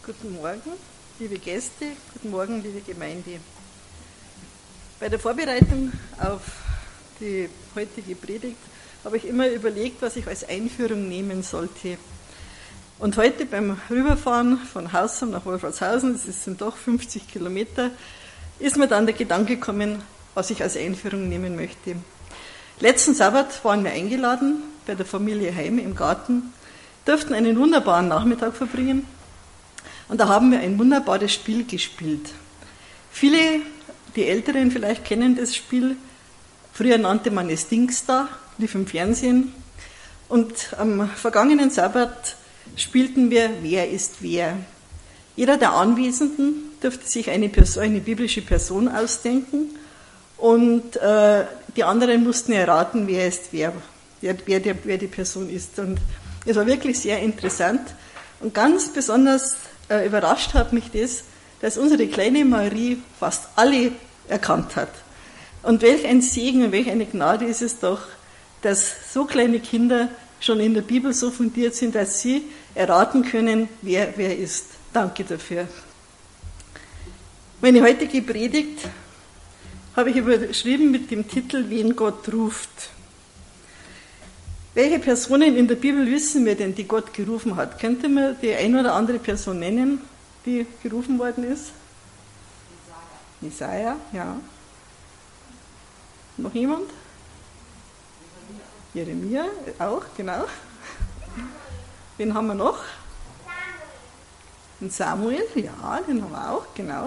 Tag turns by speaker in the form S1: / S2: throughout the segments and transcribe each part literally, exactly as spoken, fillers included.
S1: Guten Morgen, liebe Gäste, guten Morgen, liebe Gemeinde. Bei der Vorbereitung auf die heutige Predigt habe ich immer überlegt, was ich als Einführung nehmen sollte. Und heute beim Rüberfahren von Hausham nach Wolfratshausen, das sind doch fünfzig Kilometer, ist mir dann der Gedanke gekommen, was ich als Einführung nehmen möchte. Letzten Sabbat waren wir eingeladen bei der Familie Heim im Garten, durften einen wunderbaren Nachmittag verbringen. Und da haben wir ein wunderbares Spiel gespielt. Viele, die Älteren vielleicht kennen das Spiel. Früher nannte man es Dingsda, lief im Fernsehen. Und am vergangenen Sabbat spielten wir Wer ist wer. Jeder der Anwesenden durfte sich eine, Person, eine biblische Person ausdenken und äh, die anderen mussten erraten, wer ist wer, wer, wer, der, wer die Person ist. Und es war wirklich sehr interessant und ganz besonders Äh, überrascht hat mich das, dass unsere kleine Marie fast alle erkannt hat. Und welch ein Segen und welch eine Gnade ist es doch, dass so kleine Kinder schon in der Bibel so fundiert sind, dass sie erraten können, wer wer ist. Danke dafür. Meine heutige Predigt habe ich überschrieben mit dem Titel Wen Gott ruft. Welche Personen in der Bibel wissen wir denn, die Gott gerufen hat? Könnte man die eine oder andere Person nennen, die gerufen worden ist? Jesaja, ja. Noch jemand? Jeremia, auch, genau. Wen haben wir noch? Den Samuel, ja, den haben wir auch, genau.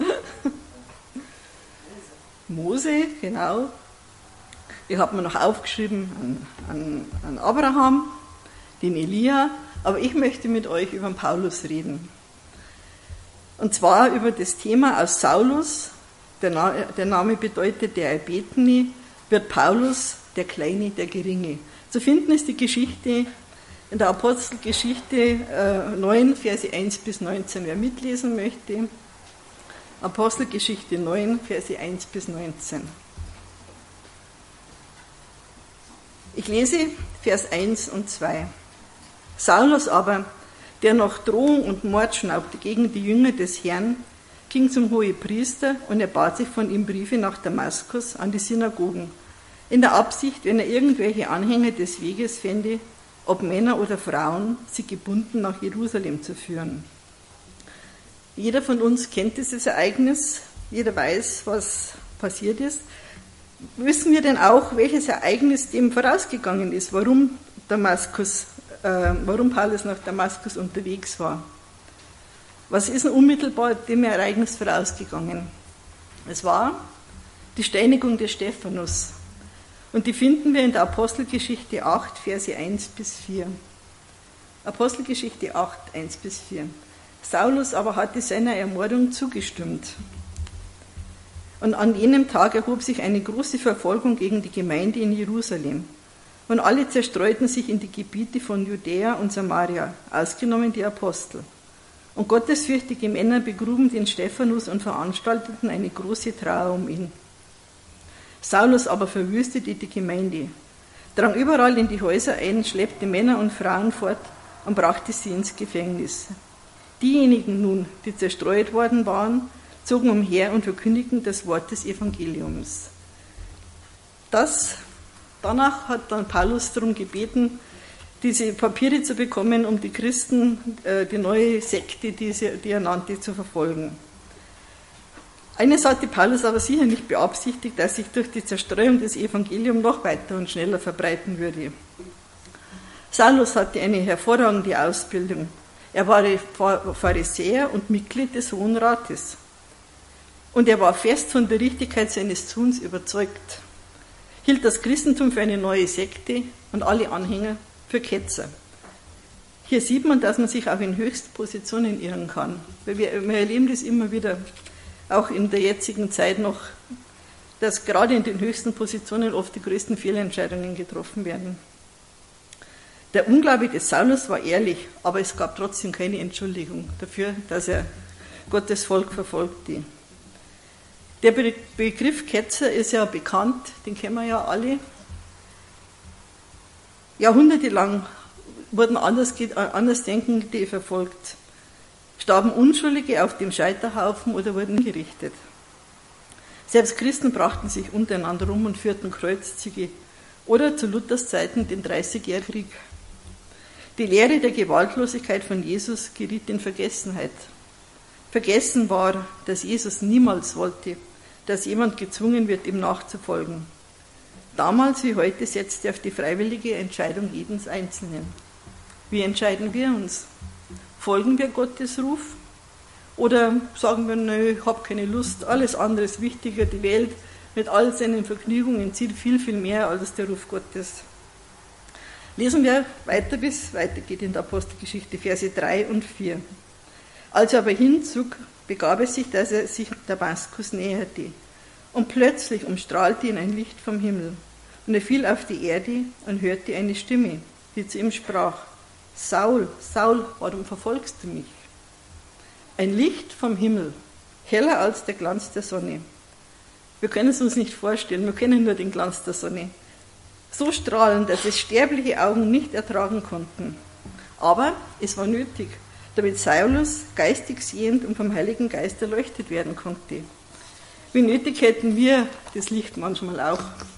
S1: Mose, genau. Ich habe mir noch aufgeschrieben an, an, an Abraham, den Elia, aber ich möchte mit euch über den Paulus reden. Und zwar über das Thema aus Saulus, der, Na, der Name bedeutet der Erbetene, wird Paulus der Kleine, der Geringe. Zu finden ist die Geschichte in der Apostelgeschichte äh, neun, Verse eins bis neunzehn, wer mitlesen möchte. Apostelgeschichte neun, Verse eins bis neunzehn. Ich lese Vers eins und zwei. Saulus aber, der noch Drohung und Mord schnaubte gegen die Jünger des Herrn, ging zum Hohepriester und er bat sich von ihm Briefe nach Damaskus an die Synagogen, in der Absicht, wenn er irgendwelche Anhänger des Weges fände, ob Männer oder Frauen, sie gebunden nach Jerusalem zu führen. Jeder von uns kennt dieses Ereignis, jeder weiß, was passiert ist. Wissen wir denn auch, welches Ereignis dem vorausgegangen ist, warum, Damaskus, äh, warum Paulus nach Damaskus unterwegs war? Was ist denn unmittelbar dem Ereignis vorausgegangen? Es war die Steinigung des Stephanus. Und die finden wir in der Apostelgeschichte acht, Verse eins bis vier. Apostelgeschichte acht, eins bis vier. Saulus aber hatte seiner Ermordung zugestimmt. Und an jenem Tag erhob sich eine große Verfolgung gegen die Gemeinde in Jerusalem. Und alle zerstreuten sich in die Gebiete von Judäa und Samaria, ausgenommen die Apostel. Und gottesfürchtige Männer begruben den Stephanus und veranstalteten eine große Trauer um ihn. Saulus aber verwüstete die Gemeinde, drang überall in die Häuser ein, schleppte Männer und Frauen fort und brachte sie ins Gefängnis. Diejenigen nun, die zerstreut worden waren, zogen umher und verkündigten das Wort des Evangeliums. Das, danach hat dann Paulus darum gebeten, diese Papiere zu bekommen, um die Christen, äh, die neue Sekte, die, sie, die er nannte, zu verfolgen. Eines hatte Paulus aber sicher nicht beabsichtigt, dass sich durch die Zerstreuung des Evangeliums noch weiter und schneller verbreiten würde. Saulus hatte eine hervorragende Ausbildung. Er war Pharisäer und Mitglied des Hohen Rates. Und er war fest von der Richtigkeit seines Tuns überzeugt, hielt das Christentum für eine neue Sekte und alle Anhänger für Ketzer. Hier sieht man, dass man sich auch in höchsten Positionen irren kann. Wir, wir erleben das immer wieder, auch in der jetzigen Zeit noch, dass gerade in den höchsten Positionen oft die größten Fehlentscheidungen getroffen werden. Der Unglaube des Saulus war ehrlich, aber es gab trotzdem keine Entschuldigung dafür, dass er Gottes Volk verfolgte. Der Begriff Ketzer ist ja bekannt, den kennen wir ja alle. Jahrhundertelang wurden Andersdenkende verfolgt. starben Unschuldige auf dem Scheiterhaufen oder wurden gerichtet. Selbst Christen brachten sich untereinander um und führten Kreuzzüge oder zu Luthers Zeiten den Dreißigjährigen Krieg. Die Lehre der Gewaltlosigkeit von Jesus geriet in Vergessenheit. Vergessen war, dass Jesus niemals wollte, dass jemand gezwungen wird, ihm nachzufolgen. Damals wie heute setzte er auf die freiwillige Entscheidung jeden Einzelnen. Wie entscheiden wir uns? Folgen wir Gottes Ruf? Oder sagen wir, nö, ich habe keine Lust, alles andere ist wichtiger, die Welt mit all seinen Vergnügungen zieht viel, viel mehr als der Ruf Gottes. Lesen wir weiter, bis es weitergeht in der Apostelgeschichte, Verse drei und vier. Als er aber hinzog, begab es sich, dass er sich Damaskus näherte. Und plötzlich umstrahlte ihn ein Licht vom Himmel. Und er fiel auf die Erde und hörte eine Stimme, die zu ihm sprach: Saul, Saul, warum verfolgst du mich? Ein Licht vom Himmel, heller als der Glanz der Sonne. Wir können es uns nicht vorstellen, wir kennen nur den Glanz der Sonne. So strahlend, dass es sterbliche Augen nicht ertragen konnten. Aber es war nötig, damit Saulus geistig sehend und vom Heiligen Geist erleuchtet werden konnte. Wie nötig hätten wir das Licht manchmal auch.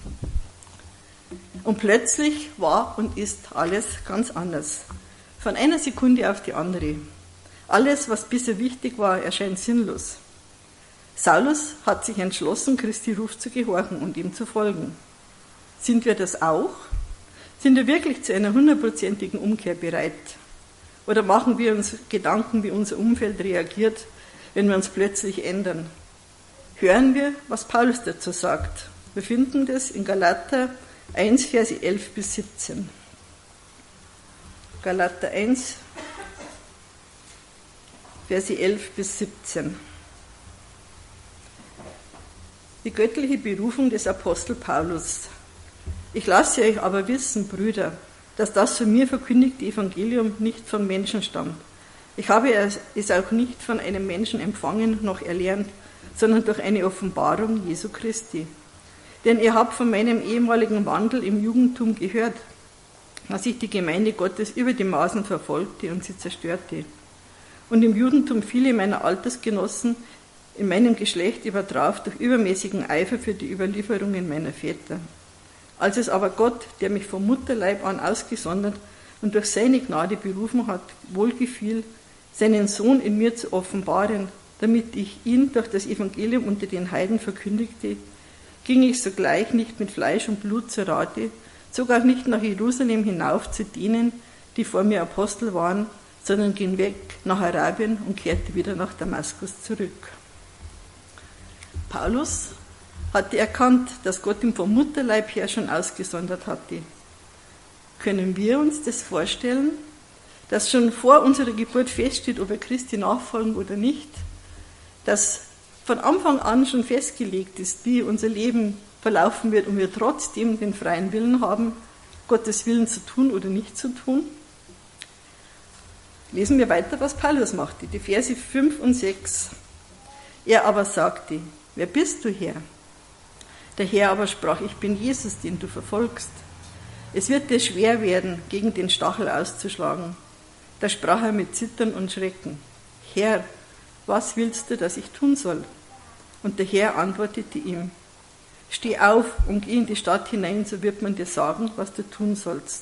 S1: Und plötzlich war und ist alles ganz anders. Von einer Sekunde auf die andere. Alles, was bisher wichtig war, erscheint sinnlos. Saulus hat sich entschlossen, Christi Ruf zu gehorchen und ihm zu folgen. Sind wir das auch? Sind wir wirklich zu einer hundertprozentigen Umkehr bereit? Oder machen wir uns Gedanken, wie unser Umfeld reagiert, wenn wir uns plötzlich ändern? Hören wir, was Paulus dazu sagt. Wir finden das in Galater eins, Verse elf bis siebzehn. Galater eins, Verse elf bis siebzehn. Die göttliche Berufung des Apostel Paulus. Ich lasse euch aber wissen, Brüder, dass das von mir verkündigte Evangelium nicht von Menschen stammt. Ich habe es auch nicht von einem Menschen empfangen noch erlernt, sondern durch eine Offenbarung Jesu Christi. Denn ihr habt von meinem ehemaligen Wandel im Judentum gehört, dass ich die Gemeinde Gottes über die Maßen verfolgte und sie zerstörte. Und im Judentum viele meiner Altersgenossen in meinem Geschlecht übertraf durch übermäßigen Eifer für die Überlieferungen meiner Väter. Als es aber Gott, der mich vom Mutterleib an ausgesondert und durch seine Gnade berufen hat, wohlgefiel, seinen Sohn in mir zu offenbaren, damit ich ihn durch das Evangelium unter den Heiden verkündigte, ging ich sogleich nicht mit Fleisch und Blut zu Rate, zog auch nicht nach Jerusalem hinauf zu denen, die vor mir Apostel waren, sondern ging weg nach Arabien und kehrte wieder nach Damaskus zurück. Paulus hatte erkannt, dass Gott ihn vom Mutterleib her schon ausgesondert hatte. Können wir uns das vorstellen, dass schon vor unserer Geburt feststeht, ob wir Christi nachfolgen oder nicht? Dass von Anfang an schon festgelegt ist, wie unser Leben verlaufen wird und wir trotzdem den freien Willen haben, Gottes Willen zu tun oder nicht zu tun? Lesen wir weiter, was Paulus machte, die Verse fünf und sechs. Er aber sagte: Wer bist du, Herr? Der Herr aber sprach: Ich bin Jesus, den du verfolgst. Es wird dir schwer werden, gegen den Stachel auszuschlagen. Da sprach er mit Zittern und Schrecken: Herr, was willst du, dass ich tun soll? Und der Herr antwortete ihm: Steh auf und geh in die Stadt hinein, so wird man dir sagen, was du tun sollst.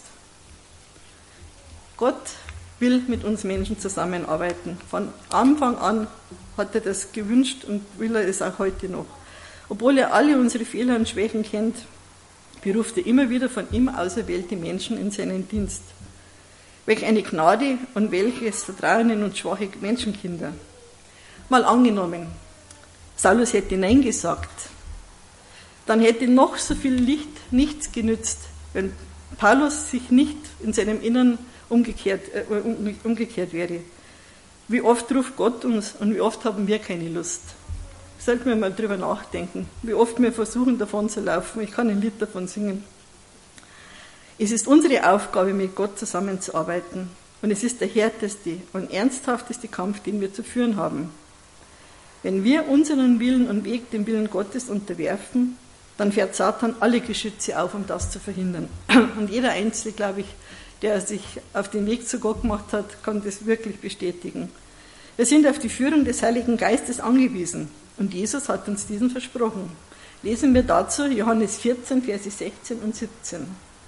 S1: Gott will mit uns Menschen zusammenarbeiten. Von Anfang an hat er das gewünscht und will er es auch heute noch. Obwohl er alle unsere Fehler und Schwächen kennt, beruft er immer wieder von ihm auserwählte Menschen in seinen Dienst. Welch eine Gnade und welches Vertrauen in uns schwache Menschenkinder. Mal angenommen, Saulus hätte Nein gesagt, dann hätte noch so viel Licht nichts genützt, wenn Paulus sich nicht in seinem Innern umgekehrt, äh, umgekehrt wäre. Wie oft ruft Gott uns und wie oft haben wir keine Lust? Sollten wir mal drüber nachdenken, wie oft wir versuchen, davon zu laufen. Ich kann ein Lied davon singen. Es ist unsere Aufgabe, mit Gott zusammenzuarbeiten. Und es ist der härteste und ernsthafteste Kampf, den wir zu führen haben. Wenn wir unseren Willen und Weg dem Willen Gottes unterwerfen, dann fährt Satan alle Geschütze auf, um das zu verhindern. Und jeder Einzelne, glaube ich, der sich auf den Weg zu Gott gemacht hat, kann das wirklich bestätigen. Wir sind auf die Führung des Heiligen Geistes angewiesen und Jesus hat uns diesen versprochen. Lesen wir dazu Johannes vierzehn, Verse sechzehn und siebzehn.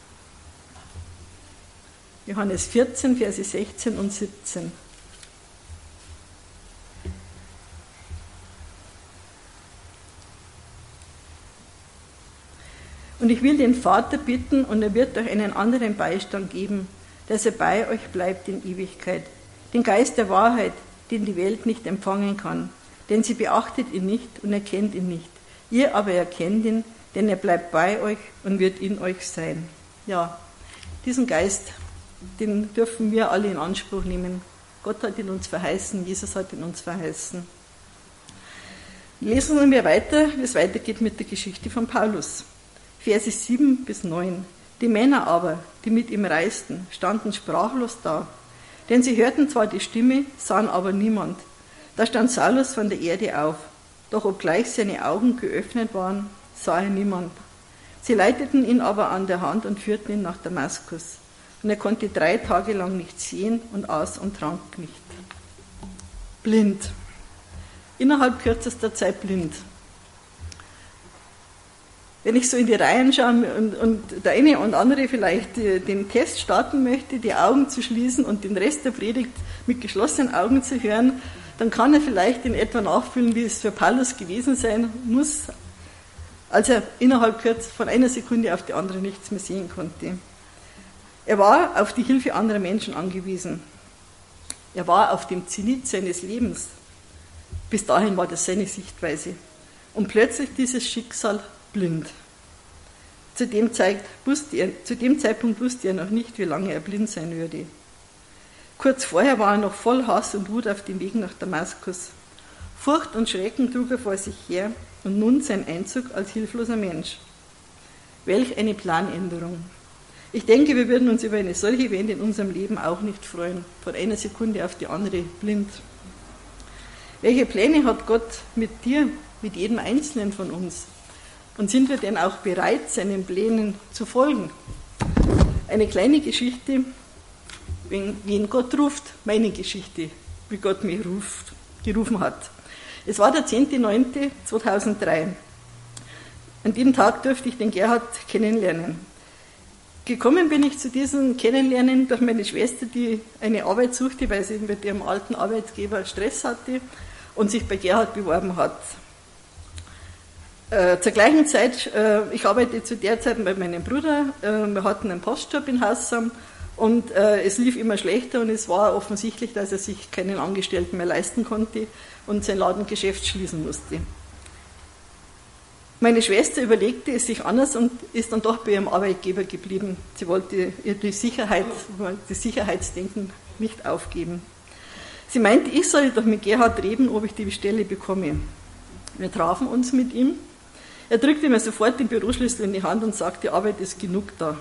S1: Johannes vierzehn, Verse sechzehn und siebzehn. Und ich will den Vater bitten, und er wird euch einen anderen Beistand geben, dass er bei euch bleibt in Ewigkeit. Den Geist der Wahrheit, den die Welt nicht empfangen kann, denn sie beachtet ihn nicht und erkennt ihn nicht. Ihr aber erkennt ihn, denn er bleibt bei euch und wird in euch sein. Ja, diesen Geist, den dürfen wir alle in Anspruch nehmen. Gott hat ihn uns verheißen, Jesus hat ihn uns verheißen. Lesen wir weiter, wie es weitergeht mit der Geschichte von Paulus. Verse sieben bis neun. Die Männer aber, die mit ihm reisten, standen sprachlos da, denn sie hörten zwar die Stimme, sahen aber niemand. Da stand Saulus von der Erde auf, doch obgleich seine Augen geöffnet waren, sah er niemand. Sie leiteten ihn aber an der Hand und führten ihn nach Damaskus. Und er konnte drei Tage lang nicht sehen und aß und trank nicht. Blind. Innerhalb kürzester Zeit blind. Wenn ich so in die Reihen schaue und, und der eine und andere vielleicht den Test starten möchte, die Augen zu schließen und den Rest der Predigt mit geschlossenen Augen zu hören, dann kann er vielleicht in etwa nachfühlen, wie es für Paulus gewesen sein muss, als er innerhalb kurz von einer Sekunde auf die andere nichts mehr sehen konnte. Er war auf die Hilfe anderer Menschen angewiesen. Er war auf dem Zenit seines Lebens. Bis dahin war das seine Sichtweise. Und plötzlich dieses Schicksal blind. Zu dem, Zeit wusste er, zu dem Zeitpunkt wusste er noch nicht, wie lange er blind sein würde. Kurz vorher war er noch voll Hass und Wut auf dem Weg nach Damaskus. Furcht und Schrecken trug er vor sich her und nun sein Einzug als hilfloser Mensch. Welch eine Planänderung. Ich denke, wir würden uns über eine solche Wende in unserem Leben auch nicht freuen, von einer Sekunde auf die andere blind. Welche Pläne hat Gott mit dir, mit jedem Einzelnen von uns? Und sind wir denn auch bereit, seinen Plänen zu folgen? Eine kleine Geschichte, wenn, wen Gott ruft, meine Geschichte, wie Gott mich ruft, gerufen hat. Es war der zehnter neunter zweitausenddrei. An diesem Tag durfte ich den Gerhard kennenlernen. Gekommen bin ich zu diesem Kennenlernen durch meine Schwester, die eine Arbeit suchte, weil sie mit ihrem alten Arbeitgeber Stress hatte und sich bei Gerhard beworben hat. Äh, zur gleichen Zeit, äh, ich arbeite zu der Zeit bei meinem Bruder, äh, wir hatten einen Postjob in Hassam und äh, es lief immer schlechter und es war offensichtlich, dass er sich keinen Angestellten mehr leisten konnte und sein Ladengeschäft schließen musste. Meine Schwester überlegte es sich anders und ist dann doch bei ihrem Arbeitgeber geblieben. Sie wollte ihr die Sicherheit, das Sicherheitsdenken nicht aufgeben. Sie meinte, ich solle doch mit Gerhard reden, ob ich die Stelle bekomme. Wir trafen uns mit ihm. Er drückte mir sofort den Büroschlüssel in die Hand und sagte, die Arbeit ist genug da.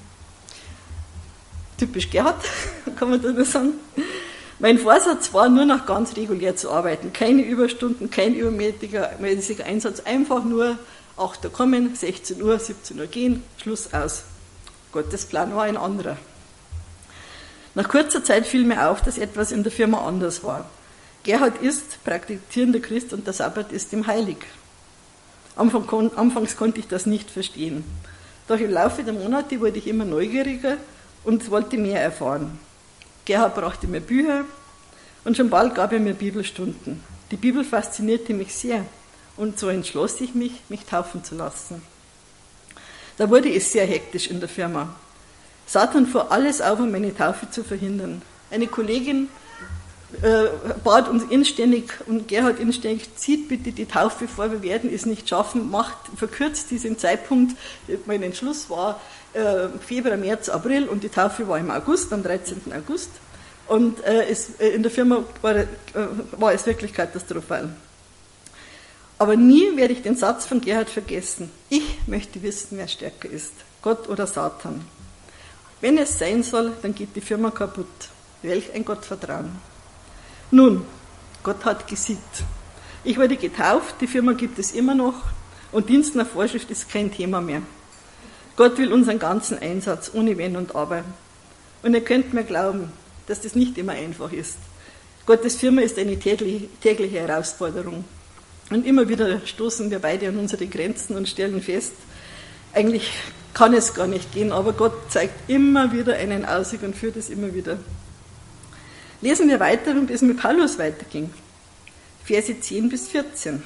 S1: Typisch Gerhard, kann man da nur sagen. Mein Vorsatz war, nur noch ganz regulär zu arbeiten. Keine Überstunden, kein übermäßiger Einsatz, einfach nur acht Uhr kommen, sechzehn Uhr, siebzehn Uhr gehen, Schluss aus. Gottes Plan war ein anderer. Nach kurzer Zeit fiel mir auf, dass etwas in der Firma anders war. Gerhard ist praktizierender Christ und der Sabbat ist ihm heilig. Anfang, anfangs konnte ich das nicht verstehen. Doch im Laufe der Monate wurde ich immer neugieriger und wollte mehr erfahren. Gerhard brachte mir Bücher und schon bald gab er mir Bibelstunden. Die Bibel faszinierte mich sehr und so entschloss ich mich, mich taufen zu lassen. Da wurde es sehr hektisch in der Firma. Satan fuhr alles auf, um meine Taufe zu verhindern. Eine Kollegin äh, bat uns inständig und Gerhard inständig, zieht bitte die Taufe vor, wir werden es nicht schaffen, macht, verkürzt diesen Zeitpunkt. Mein Entschluss war äh, Februar, März, April und die Taufe war im August, am dreizehnten August. Und äh, es, äh, in der Firma war, äh, war es wirklich katastrophal. Aber nie werde ich den Satz von Gerhard vergessen. Ich möchte wissen, wer stärker ist, Gott oder Satan. Wenn es sein soll, dann geht die Firma kaputt. Welch ein Gottvertrauen. Nun, Gott hat gesiegt. Ich wurde getauft, die Firma gibt es immer noch und Dienst nach Vorschrift ist kein Thema mehr. Gott will unseren ganzen Einsatz, ohne Wenn und Aber. Und ihr könnt mir glauben, dass das nicht immer einfach ist. Gottes Firma ist eine tägliche Herausforderung. Und immer wieder stoßen wir beide an unsere Grenzen und stellen fest, eigentlich kann es gar nicht gehen, aber Gott zeigt immer wieder einen Ausweg und führt es immer wieder. Lesen wir weiter, wie es mit Paulus weiterging. Verse zehn bis vierzehn.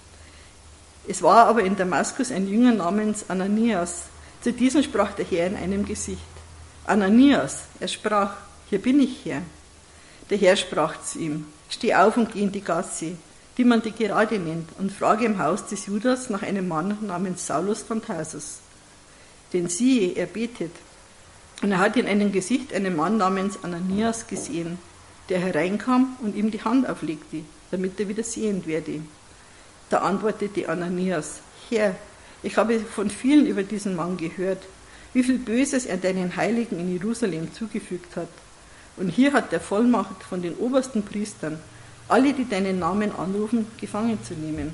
S1: Es war aber in Damaskus ein Jünger namens Ananias. Zu diesem sprach der Herr in einem Gesicht. Ananias, er sprach, hier bin ich, Herr. Der Herr sprach zu ihm, steh auf und geh in die Gasse, die man die Gerade nennt, und frage im Haus des Judas nach einem Mann namens Saulus von Tarsus. Denn siehe, er betet. Und er hat in einem Gesicht einen Mann namens Ananias gesehen, der hereinkam und ihm die Hand auflegte, damit er wieder sehend werde. Da antwortete Ananias, Herr, ich habe von vielen über diesen Mann gehört, wie viel Böses er deinen Heiligen in Jerusalem zugefügt hat. Und hier hat er Vollmacht von den obersten Priestern, alle, die deinen Namen anrufen, gefangen zu nehmen.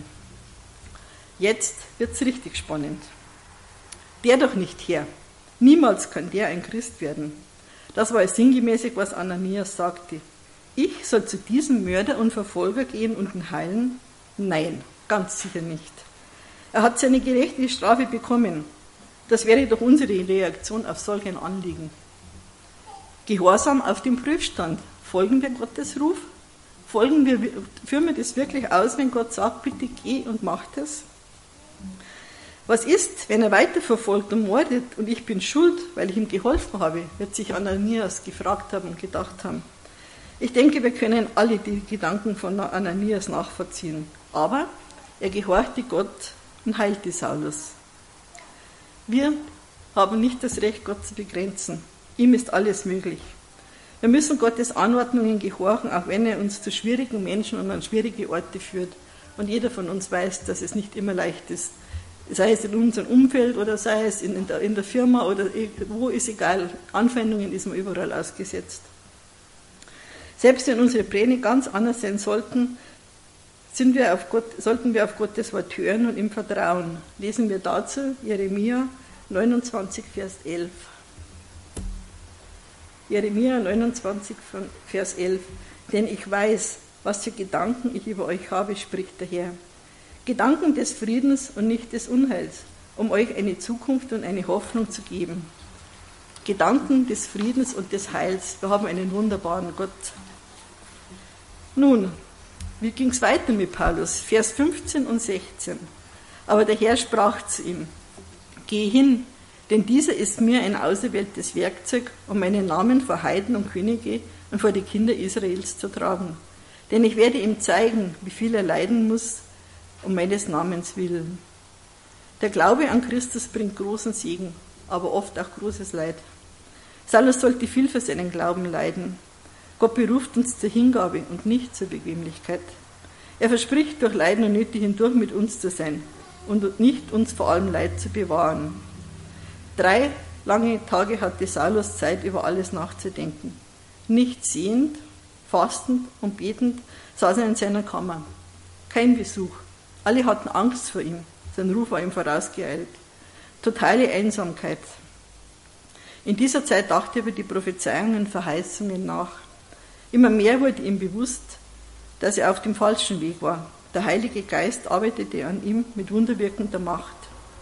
S1: Jetzt wird's richtig spannend. Der doch nicht, Herr. Niemals kann der ein Christ werden. Das war sinngemäßig, was Ananias sagte. Ich soll zu diesem Mörder und Verfolger gehen und ihn heilen? Nein, ganz sicher nicht. Er hat seine gerechte Strafe bekommen. Das wäre doch unsere Reaktion auf solch ein Anliegen. Gehorsam auf dem Prüfstand. Folgen wir Gottes Ruf? Folgen wir, führen wir das wirklich aus, wenn Gott sagt, bitte geh und mach das? Was ist, wenn er weiterverfolgt und mordet und ich bin schuld, weil ich ihm geholfen habe, wird sich Ananias gefragt haben und gedacht haben. Ich denke, wir können alle die Gedanken von Ananias nachvollziehen. Aber er gehorchte Gott und heilte Saulus. Wir haben nicht das Recht, Gott zu begrenzen. Ihm ist alles möglich. Wir müssen Gottes Anordnungen gehorchen, auch wenn er uns zu schwierigen Menschen und an schwierige Orte führt. Und jeder von uns weiß, dass es nicht immer leicht ist. Sei es in unserem Umfeld oder sei es in der, in der Firma oder wo, ist egal. Anfeindungen ist man überall ausgesetzt. Selbst wenn unsere Pläne ganz anders sein sollten, sind wir auf Gott, sollten wir auf Gottes Wort hören und ihm vertrauen. Lesen wir dazu Jeremia neunundzwanzig, Vers elf. Jeremia neunundzwanzig, Vers elf. Denn ich weiß, was für Gedanken ich über euch habe, spricht der Herr. Gedanken des Friedens und nicht des Unheils, um euch eine Zukunft und eine Hoffnung zu geben. Gedanken des Friedens und des Heils. Wir haben einen wunderbaren Gott. Nun, wie ging es weiter mit Paulus? Vers fünfzehn und sechzehn. Aber der Herr sprach zu ihm, geh hin, denn dieser ist mir ein auserwähltes Werkzeug, um meinen Namen vor Heiden und Könige und vor die Kinder Israels zu tragen. Denn ich werde ihm zeigen, wie viel er leiden muss, um meines Namens willen. Der Glaube an Christus bringt großen Segen, aber oft auch großes Leid. Saulus sollte viel für seinen Glauben leiden. Gott beruft uns zur Hingabe und nicht zur Bequemlichkeit. Er verspricht, durch Leiden und Nöte hindurch mit uns zu sein und nicht uns vor allem Leid zu bewahren. Drei lange Tage hatte Saulus Zeit, über alles nachzudenken. Nicht sehend, fastend und betend saß er in seiner Kammer. Kein Besuch. Alle hatten Angst vor ihm. Sein Ruf war ihm vorausgeeilt. Totale Einsamkeit. In dieser Zeit dachte er über die Prophezeiungen und Verheißungen nach. Immer mehr wurde ihm bewusst, dass er auf dem falschen Weg war. Der Heilige Geist arbeitete an ihm mit wunderwirkender Macht.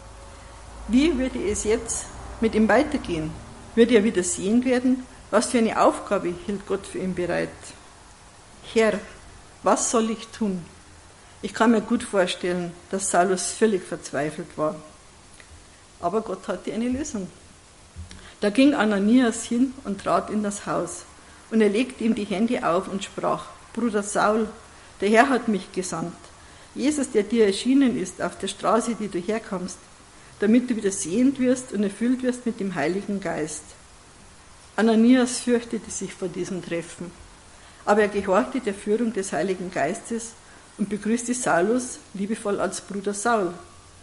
S1: Wie würde es jetzt mit ihm weitergehen? Würde er wieder sehen werden? Was für eine Aufgabe hielt Gott für ihn bereit? Herr, was soll ich tun? Ich kann mir gut vorstellen, dass Saulus völlig verzweifelt war. Aber Gott hatte eine Lösung. Da ging Ananias hin und trat in das Haus. Und er legte ihm die Hände auf und sprach, Bruder Saul, der Herr hat mich gesandt. Jesus, der dir erschienen ist auf der Straße, die du herkommst, damit du wieder sehend wirst und erfüllt wirst mit dem Heiligen Geist. Ananias fürchtete sich vor diesem Treffen, aber er gehorchte der Führung des Heiligen Geistes und begrüßte Saulus liebevoll als Bruder Saul.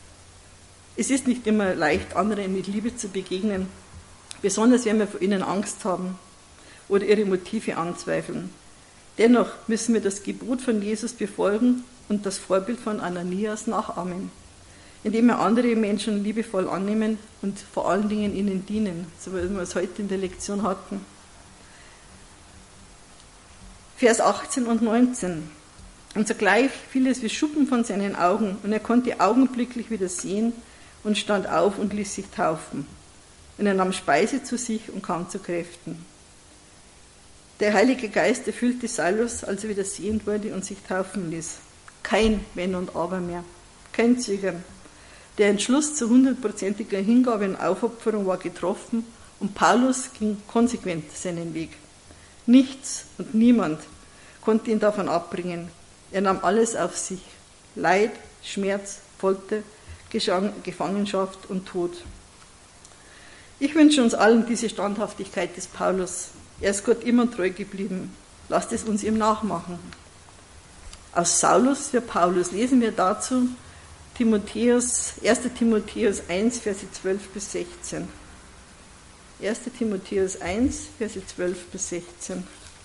S1: Es ist nicht immer leicht, anderen mit Liebe zu begegnen, besonders wenn wir vor ihnen Angst haben oder ihre Motive anzweifeln. Dennoch müssen wir das Gebot von Jesus befolgen und das Vorbild von Ananias nachahmen, indem wir andere Menschen liebevoll annehmen und vor allen Dingen ihnen dienen, so wie wir es heute in der Lektion hatten. Vers achtzehn und neunzehn. Und sogleich fiel es wie Schuppen von seinen Augen, und er konnte augenblicklich wieder sehen und stand auf und ließ sich taufen. Und er nahm Speise zu sich und kam zu Kräften. Der Heilige Geist erfüllte Saulus, als er wieder sehend wurde und sich taufen ließ. Kein Wenn und Aber mehr, kein Zögern. Der Entschluss zu hundertprozentiger Hingabe und Aufopferung war getroffen und Paulus ging konsequent seinen Weg. Nichts und niemand konnte ihn davon abbringen. Er nahm alles auf sich. Leid, Schmerz, Folter, Gefangenschaft und Tod. Ich wünsche uns allen diese Standhaftigkeit des Paulus. Er ist Gott immer treu geblieben. Lasst es uns ihm nachmachen. Aus Saulus für Paulus lesen wir dazu Timotheus, erster Timotheus eins, Verse zwölf bis sechzehn. erster Timotheus eins, Verse zwölf bis sechzehn.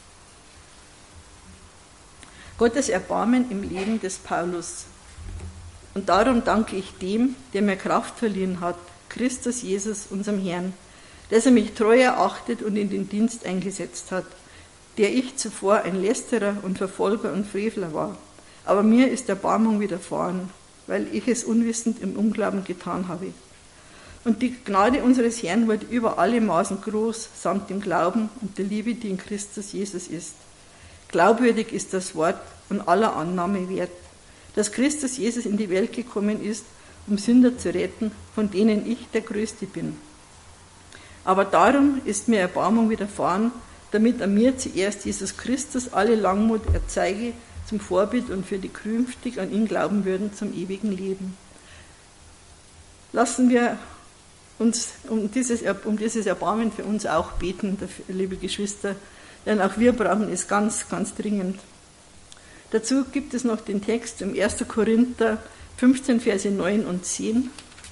S1: Gottes Erbarmen im Leben des Paulus. Und darum danke ich dem, der mir Kraft verliehen hat, Christus Jesus, unserem Herrn, dass er mich treu erachtet und in den Dienst eingesetzt hat, der ich zuvor ein Lästerer und Verfolger und Frevler war. Aber mir ist Erbarmung widerfahren, weil ich es unwissend im Unglauben getan habe. Und die Gnade unseres Herrn wurde über alle Maßen groß, samt dem Glauben und der Liebe, die in Christus Jesus ist. Glaubwürdig ist das Wort und aller Annahme wert, dass Christus Jesus in die Welt gekommen ist, um Sünder zu retten, von denen ich der Größte bin. Aber darum ist mir Erbarmung widerfahren, damit an mir zuerst Jesus Christus alle Langmut erzeige, zum Vorbild und für die künftig an ihn glauben würden, zum ewigen Leben. Lassen wir uns um dieses, um dieses Erbarmen für uns auch beten, liebe Geschwister, denn auch wir brauchen es ganz, ganz dringend. Dazu gibt es noch den Text im erster Korinther fünfzehn, Verse neun und zehn.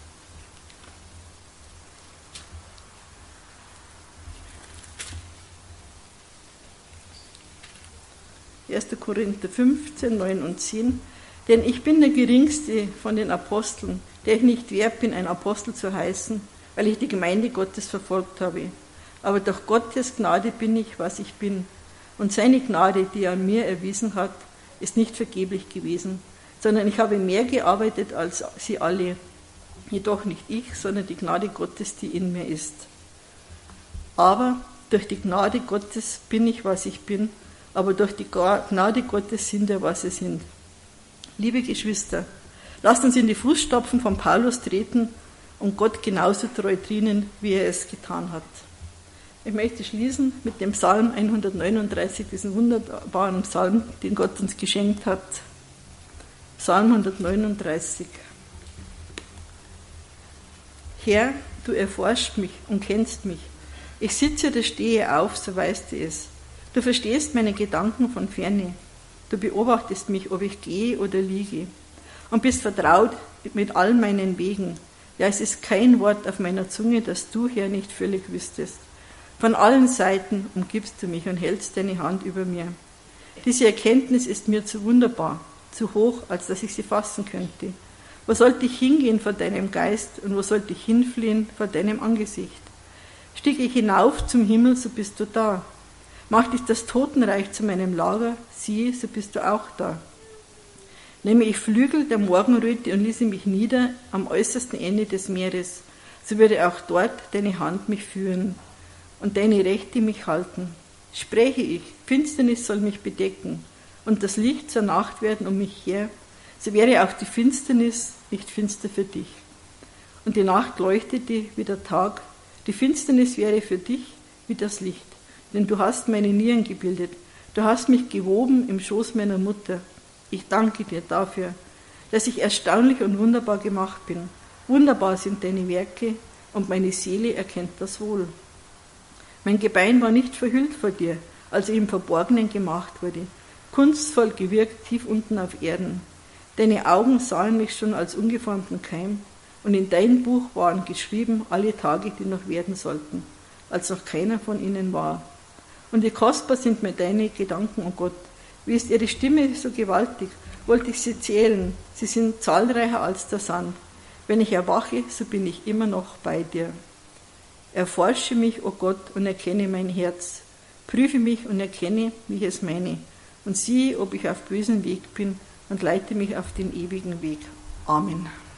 S1: erster Korinther fünfzehn, neun und zehn. Denn ich bin der geringste von den Aposteln, der ich nicht wert bin, ein Apostel zu heißen, weil ich die Gemeinde Gottes verfolgt habe. Aber durch Gottes Gnade bin ich, was ich bin. Und seine Gnade, die er an mir erwiesen hat, ist nicht vergeblich gewesen, sondern ich habe mehr gearbeitet als sie alle. Jedoch nicht ich, sondern die Gnade Gottes, die in mir ist. Aber durch die Gnade Gottes bin ich, was ich bin, aber durch die Gnade Gottes sind wir, was wir sind. Liebe Geschwister, lasst uns in die Fußstapfen von Paulus treten und Gott genauso treu dienen, wie er es getan hat. Ich möchte schließen mit dem Psalm hundertneununddreißig, diesen wunderbaren Psalm, den Gott uns geschenkt hat. Psalm hundertneununddreißig. Herr, du erforschst mich und kennst mich. Ich sitze oder stehe auf, so weißt du es. Du verstehst meine Gedanken von ferne. Du beobachtest mich, ob ich gehe oder liege, und bist vertraut mit all meinen Wegen. Ja, es ist kein Wort auf meiner Zunge, das du, Herr, nicht völlig wüsstest. Von allen Seiten umgibst du mich und hältst deine Hand über mir. Diese Erkenntnis ist mir zu wunderbar, zu hoch, als dass ich sie fassen könnte. Wo sollte ich hingehen vor deinem Geist und wo sollte ich hinfliehen vor deinem Angesicht? Stieg ich hinauf zum Himmel, so bist du da. Macht ich das Totenreich zu meinem Lager, siehe, so bist du auch da. Nehme ich Flügel der Morgenröte und ließe mich nieder am äußersten Ende des Meeres, so würde auch dort deine Hand mich führen und deine Rechte mich halten. Spräche ich, Finsternis soll mich bedecken und das Licht zur Nacht werden um mich her, so wäre auch die Finsternis nicht finster für dich. Und die Nacht leuchtete wie der Tag, die Finsternis wäre für dich wie das Licht. Denn du hast meine Nieren gebildet, du hast mich gewoben im Schoß meiner Mutter. Ich danke dir dafür, dass ich erstaunlich und wunderbar gemacht bin. Wunderbar sind deine Werke und meine Seele erkennt das wohl. Mein Gebein war nicht verhüllt vor dir, als ich im Verborgenen gemacht wurde, kunstvoll gewirkt tief unten auf Erden. Deine Augen sahen mich schon als ungeformten Keim, und in dein Buch waren geschrieben alle Tage, die noch werden sollten, als noch keiner von ihnen war. Und wie kostbar sind mir deine Gedanken, oh Gott. Wie ist ihre Stimme so gewaltig? Wollte ich sie zählen? Sie sind zahlreicher als der Sand. Wenn ich erwache, so bin ich immer noch bei dir. Erforsche mich, o oh Gott, und erkenne mein Herz. Prüfe mich und erkenne, wie ich es meine, und siehe, ob ich auf bösem Weg bin, und leite mich auf den ewigen Weg. Amen.